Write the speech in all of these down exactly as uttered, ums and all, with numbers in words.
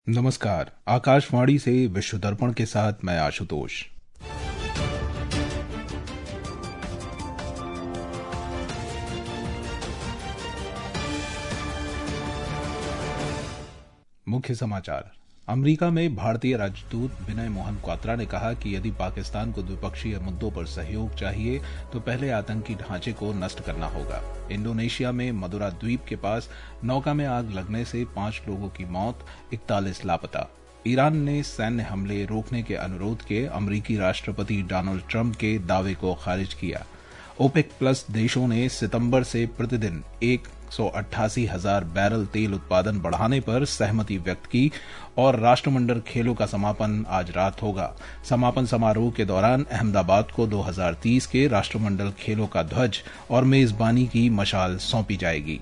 नमस्कार। आकाशवाणी से विश्व दर्पण के साथ मैं आशुतोष। मुख्य समाचार। अमेरिका में भारतीय राजदूत विनय मोहन क्वात्रा ने कहा कि यदि पाकिस्तान को द्विपक्षीय मुद्दों पर सहयोग चाहिए तो पहले आतंकी ढांचे को नष्ट करना होगा। इंडोनेशिया में मदुरा द्वीप के पास नौका में आग लगने से पांच लोगों की मौत, इकतालीस लापता। ईरान ने सैन्य हमले रोकने के अनुरोध के अमेरिकी राष्ट्रपति डोनाल्ड ट्रंप के दावे को खारिज किया। ओपेक प्लस देशों ने सितंबर से प्रतिदिन एक सौ अट्ठासी हजार बैरल तेल उत्पादन बढ़ाने पर सहमति व्यक्त की और राष्ट्रमंडल खेलों का समापन आज रात होगा। समापन समारोह के दौरान अहमदाबाद को दो हज़ार तीस के राष्ट्रमंडल खेलों का ध्वज और मेजबानी की मशाल सौंपी जाएगी।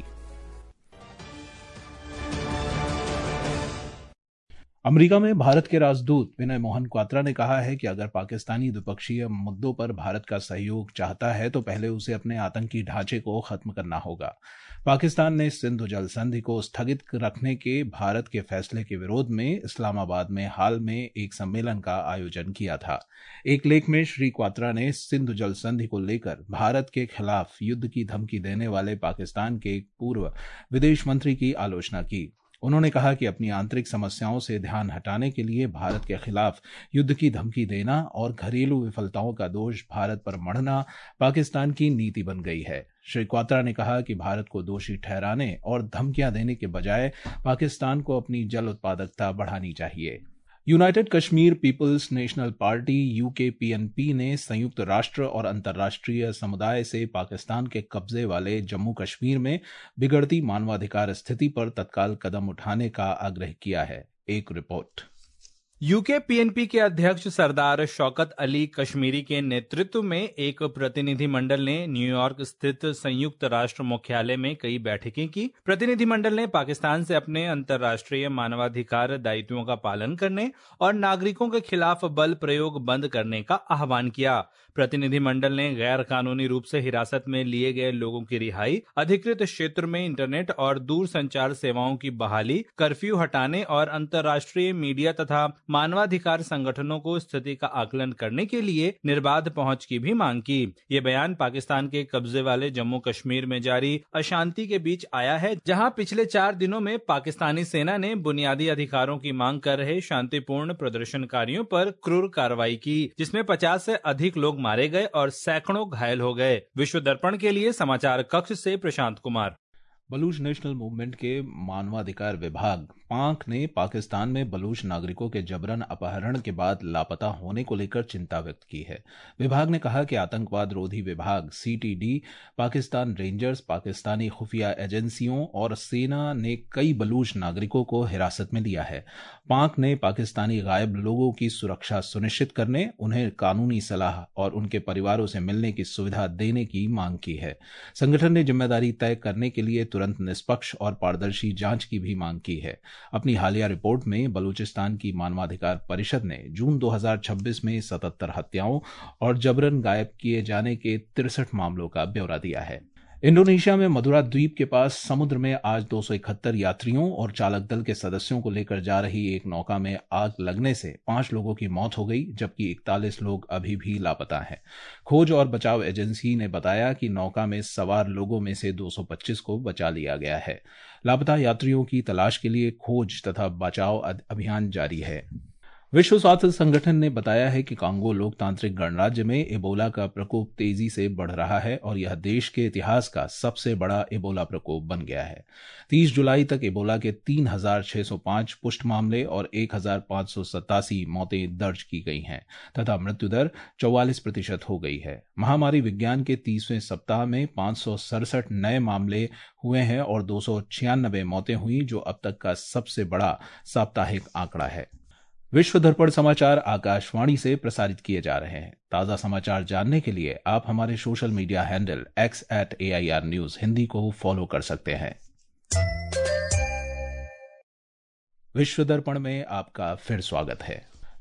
अमेरिका में भारत के राजदूत विनय मोहन क्वात्रा ने कहा है कि अगर पाकिस्तानी द्विपक्षीय मुद्दों पर भारत का सहयोग चाहता है तो पहले उसे अपने आतंकी ढांचे को खत्म करना होगा। पाकिस्तान ने सिंधु जल संधि को स्थगित रखने के भारत के फैसले के विरोध में इस्लामाबाद में हाल में एक सम्मेलन का आयोजन किया था। एक लेख में श्री क्वात्रा ने सिंधु जल संधि को लेकर भारत के खिलाफ युद्ध की धमकी देने वाले पाकिस्तान के एक पूर्व विदेश मंत्री की आलोचना की। उन्होंने कहा कि अपनी आंतरिक समस्याओं से ध्यान हटाने के लिए भारत के खिलाफ युद्ध की धमकी देना और घरेलू विफलताओं का दोष भारत पर मढ़ना पाकिस्तान की नीति बन गई है। श्री क्वात्रा ने कहा कि भारत को दोषी ठहराने और धमकियां देने के बजाय पाकिस्तान को अपनी जल उत्पादकता बढ़ानी चाहिए। United Kashmir people's national party UK PNP ने संयुक्त राष्ट्र और अंतर्राष्ट्रीय समुदाय से पाकिस्तान के कब्जे वाले जम्मू कश्मीर में बिगड़ती मानवाधिकार स्थिति पर तत्काल कदम उठाने का आग्रह किया है। एक रिपोर्ट। यूके पीएनपी के अध्यक्ष सरदार शौकत अली कश्मीरी के नेतृत्व में एक प्रतिनिधिमंडल ने न्यूयॉर्क स्थित संयुक्त राष्ट्र मुख्यालय में कई बैठकें की। प्रतिनिधिमंडल ने पाकिस्तान से अपने अंतर्राष्ट्रीय मानवाधिकार दायित्वों का पालन करने और नागरिकों के खिलाफ बल प्रयोग बंद करने का आह्वान किया। प्रतिनिधिमंडल ने गैर कानूनी रूप से हिरासत में लिए गए लोगों की रिहाई, अधिकृत क्षेत्र में इंटरनेट और दूर संचार सेवाओं की बहाली, कर्फ्यू हटाने और अंतर्राष्ट्रीय मीडिया तथा मानवाधिकार संगठनों को स्थिति का आकलन करने के लिए निर्बाध पहुंच की भी मांग की। ये बयान पाकिस्तान के कब्जे वाले जम्मू कश्मीर में जारी अशांति के बीच आया है, जहां पिछले चार दिनों में पाकिस्तानी सेना ने बुनियादी अधिकारों की मांग कर रहे शांतिपूर्ण प्रदर्शनकारियों पर क्रूर कार्रवाई की, जिसमें पचास से अधिक लोग मारे गए और सैकड़ों घायल हो गए। विश्व दर्पण के लिए समाचार कक्ष से प्रशांत कुमार। बलूच नेशनल मूवमेंट के मानवाधिकार विभाग पाक ने पाकिस्तान में बलूच नागरिकों के जबरन अपहरण के बाद लापता होने को लेकर चिंता व्यक्त की है। विभाग ने कहा कि आतंकवाद रोधी विभाग सीटीडी, पाकिस्तान रेंजर्स, पाकिस्तानी खुफिया एजेंसियों और सेना ने कई बलूच नागरिकों को हिरासत में लिया है। पाक ने पाकिस्तानी गायब लोगों की सुरक्षा सुनिश्चित करने, उन्हें कानूनी सलाह और उनके परिवारों से मिलने की सुविधा देने की मांग की है। संगठन ने जिम्मेदारी तय करने के लिए तुरंत निष्पक्ष और पारदर्शी जांच की भी मांग की है। अपनी हालिया रिपोर्ट में बलूचिस्तान की मानवाधिकार परिषद ने जून दो हज़ार छब्बीस में सतहत्तर हत्याओं और जबरन गायब किए जाने के तिरसठ मामलों का ब्यौरा दिया है। इंडोनेशिया में मदुरा द्वीप के पास समुद्र में आज दो सौ इकहत्तर यात्रियों और चालक दल के सदस्यों को लेकर जा रही एक नौका में आग लगने से पांच लोगों की मौत हो गई, जबकि इकतालीस लोग अभी भी लापता हैं। खोज और बचाव एजेंसी ने बताया कि नौका में सवार लोगों में से दो सौ पच्चीस को बचा लिया गया है। लापता यात्रियों की तलाश के लिए खोज तथा बचाव अभियान जारी है। विश्व स्वास्थ्य संगठन ने बताया है कि कांगो लोकतांत्रिक गणराज्य में इबोला का प्रकोप तेजी से बढ़ रहा है और यह देश के इतिहास का सबसे बड़ा इबोला प्रकोप बन गया है। तीस जुलाई तक इबोला के तीन हजार छह सौ पांच पुष्ट मामले और एक हजार पांच सौ सतासी मौतें दर्ज की गई हैं तथा मृत्यु दर चौवालीस प्रतिशत हो गई है। महामारी विज्ञान के तीसवें सप्ताह में पांच सौ सड़सठ नए मामले हुए हैं और दो सौ छियानबे मौतें हुई, जो अब तक का सबसे बड़ा साप्ताहिक आंकड़ा है। विश्व दर्पण समाचार आकाशवाणी से प्रसारित किए जा रहे हैं। ताज़ा समाचार जानने के लिए आप हमारे social media handle X at A I R news Hindi को फॉलो कर सकते हैं। विश्व दर्पण में आपका फिर स्वागत है।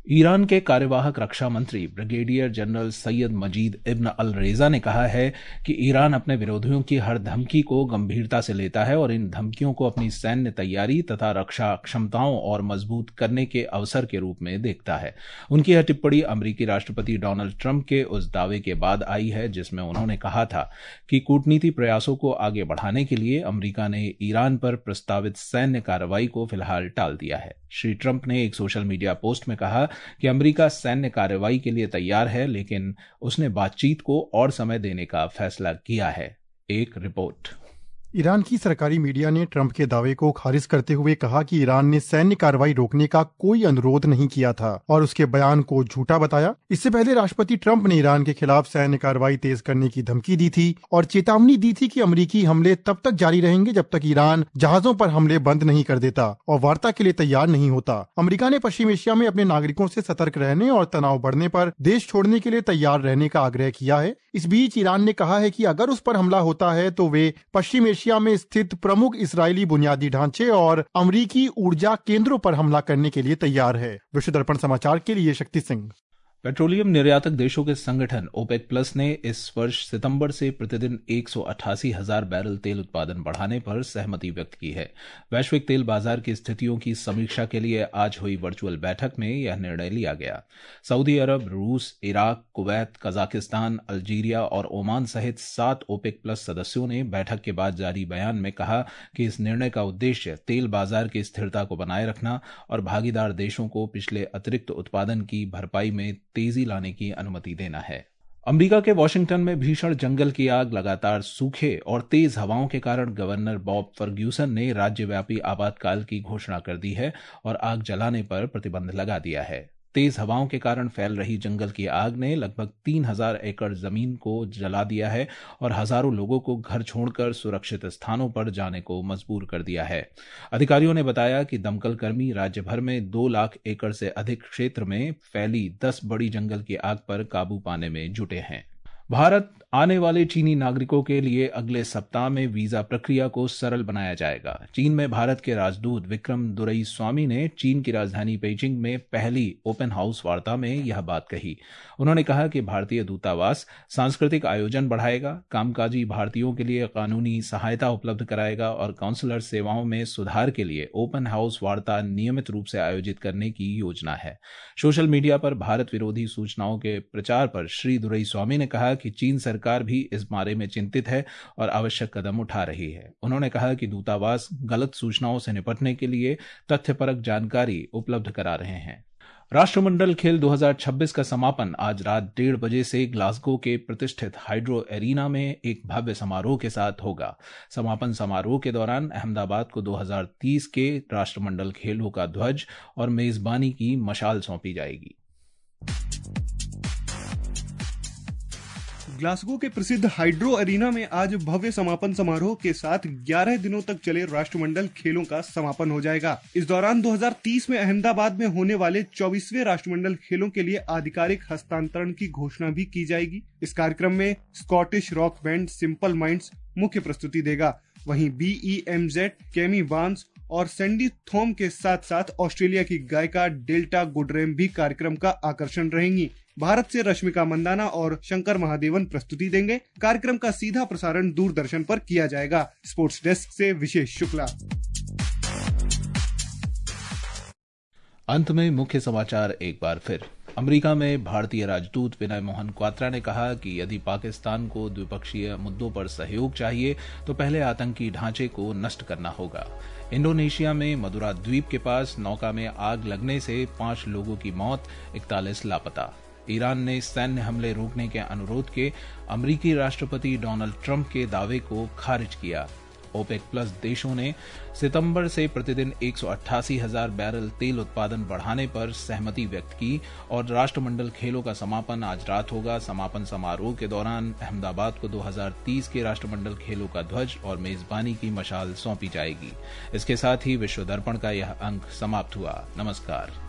ईरान के कार्यवाहक रक्षा मंत्री brigadier general Syed Majid Ibn Al Reza ने कहा है कि ईरान अपने विरोधियों की हर धमकी को गंभीरता से लेता है और इन धमकियों को अपनी सैन्य तैयारी तथा रक्षा क्षमताओं और मजबूत करने के अवसर के रूप में देखता है। उनकी यह टिप्पणी अमेरिकी राष्ट्रपति डोनाल्ड ट्रंप के उस दावे के बाद आई है जिसमें उन्होंने कहा था कि कूटनीति प्रयासों को आगे बढ़ाने के लिए अमेरिका ने ईरान पर प्रस्तावित सैन्य कार्रवाई को फिलहाल टाल दिया है। श्री ट्रंप ने एक सोशल मीडिया पोस्ट में कहा कि अमेरिका सैन्य कार्रवाई के लिए तैयार है, लेकिन उसने बातचीत को और समय देने का फैसला किया है। एक रिपोर्ट। ईरान की सरकारी मीडिया ने ट्रंप के दावे को खारिज करते हुए कहा कि ईरान ने सैन्य कार्रवाई रोकने का कोई अनुरोध नहीं किया था और उसके बयान को झूठा बताया। इससे पहले राष्ट्रपति ट्रंप ने ईरान के खिलाफ सैन्य कार्रवाई तेज करने की धमकी दी थी और चेतावनी दी थी कि अमेरिकी हमले तब तक जारी रहेंगे जब तक ईरान जहाजों पर हमले बंद नहीं कर देता और वार्ता के लिए तैयार नहीं होता। अमेरिका ने पश्चिम एशिया में अपने नागरिकों से सतर्क रहने और तनाव बढ़ने पर देश छोड़ने के लिए तैयार रहने का आग्रह किया है। इस बीच ईरान ने कहा है कि अगर उस पर हमला होता है तो वे पश्चिम एशिया में स्थित प्रमुख इस्राएली बुनियादी ढांचे और अमेरिकी ऊर्जा केंद्रों पर हमला करने के लिए तैयार है। विश्व दर्पण समाचार के लिए शक्ति सिंह। पेट्रोलियम निर्यातक देशों के संगठन ओपेक प्लस ने इस वर्ष सितंबर से प्रतिदिन एक सौ अट्ठासी हजार बैरल तेल उत्पादन बढ़ाने पर सहमति व्यक्त की है। वैश्विक तेल बाजार की स्थितियों की समीक्षा के लिए आज हुई वर्चुअल बैठक में यह निर्णय लिया गया। सऊदी अरब, रूस, इराक, कुवैत, कजाकिस्तान, अल्जीरिया और ओमान सहित सात ओपेक प्लस सदस्यों ने बैठक के बाद जारी बयान में कहा कि इस निर्णय का उद्देश्य तेल बाजार की स्थिरता को बनाए रखना और भागीदार देशों को पिछले अतिरिक्त उत्पादन की भरपाई में तेजी लाने की अनुमति देना है। अमेरिका के वॉशिंगटन में भीषण जंगल की आग, लगातार सूखे और तेज हवाओं के कारण गवर्नर बॉब फर्ग्यूसन ने राज्यव्यापी आपातकाल की घोषणा कर दी है और आग जलाने पर प्रतिबंध लगा दिया है। तेज हवाओं के कारण फैल रही जंगल की आग ने लगभग तीन हजार एकड़ जमीन को जला दिया है और हजारों लोगों को घर छोड़कर सुरक्षित स्थानों पर जाने को मजबूर कर दिया है। अधिकारियों ने बताया कि दमकल कर्मी राज्य भर में दो लाख एकड़ से अधिक क्षेत्र में फैली दस बड़ी जंगल की आग पर काबू पाने में जुटे हैं। भारत आने वाले चीनी नागरिकों के लिए अगले सप्ताह में वीजा प्रक्रिया को सरल बनाया जाएगा। चीन में भारत के राजदूत विक्रम दुरईस्वामी ने चीन की राजधानी बीजिंग में पहली ओपन हाउस वार्ता में यह बात कही। उन्होंने कहा कि भारतीय दूतावास सांस्कृतिक आयोजन बढ़ाएगा, कामकाजी भारतीयों के लिए कानूनी सहायता उपलब्ध कराएगा और काउंसलर सेवाओं में सुधार के लिए ओपन हाउस वार्ता नियमित रूप से आयोजित करने की योजना है। सोशल मीडिया पर भारत विरोधी सूचनाओं के प्रचार पर श्री दुरईस्वामी ने कहा कि चीन सरकार भी इस बारे में चिंतित है और आवश्यक कदम उठा रही है। उन्होंने कहा कि दूतावास गलत सूचनाओं से निपटने के लिए तथ्यपरक जानकारी उपलब्ध करा रहे हैं। राष्ट्रमंडल खेल दो हज़ार छब्बीस का समापन आज रात डेढ़ बजे से ग्लासगो के प्रतिष्ठित हाइड्रो एरिना में एक भव्य समारोह के साथ होगा। समापन समारोह के दौरान अहमदाबाद को दो हज़ार तीस के राष्ट्रमंडल खेलों का ध्वज और मेजबानी की मशाल सौंपी जाएगी। ग्लासगो के प्रसिद्ध हाइड्रो एरिना में आज भव्य समापन समारोह के साथ ग्यारह दिनों तक चले राष्ट्रमंडल खेलों का समापन हो जाएगा। इस दौरान दो हज़ार तीस में अहमदाबाद में होने वाले चौबीसवें राष्ट्रमंडल खेलों के लिए आधिकारिक हस्तांतरण की घोषणा भी की जाएगी। इस कार्यक्रम में Scottish rock band Simple Minds मुख्य प्रस्तुति देगा। वहीं B E M Z, Kemi Barnes और सैंडी थॉम के साथ साथ ऑस्ट्रेलिया की गायिका डेल्टा गुडरेम भी कार्यक्रम का आकर्षण रहेंगी। भारत से रश्मिका मंदाना और शंकर महादेवन प्रस्तुति देंगे। कार्यक्रम का सीधा प्रसारण दूरदर्शन पर किया जाएगा। स्पोर्ट्स डेस्क से विशेष शुक्ला। अंत में मुख्य समाचार एक बार फिर। अमेरिका में भारतीय राजदूत विनय मोहन क्वात्रा ने कहा कि यदि पाकिस्तान को द्विपक्षीय मुद्दों पर सहयोग चाहिए तो पहले आतंकी ढांचे को नष्ट करना होगा। इंडोनेशिया में मदुरा द्वीप के पास नौका में आग लगने से पांच लोगों की मौत, इकतालीस लापता। ईरान ने सैन्य हमले रोकने के अनुरोध के अमेरिकी राष्ट्रपति डोनाल्ड ट्रंप के दावे को खारिज किया। ओपेक प्लस देशों ने सितंबर से प्रतिदिन एक सौ अट्ठासी हजार बैरल तेल उत्पादन बढ़ाने पर सहमति व्यक्त की और राष्ट्रमंडल खेलों का समापन आज रात होगा। समापन समारोह के दौरान अहमदाबाद को दो हज़ार तीस के राष्ट्रमंडल खेलों का ध्वज और मेजबानी की मशाल सौंपी जाएगी। इसके साथ ही विश्व दर्पण का यह अंक समाप्त हुआ। नमस्कार।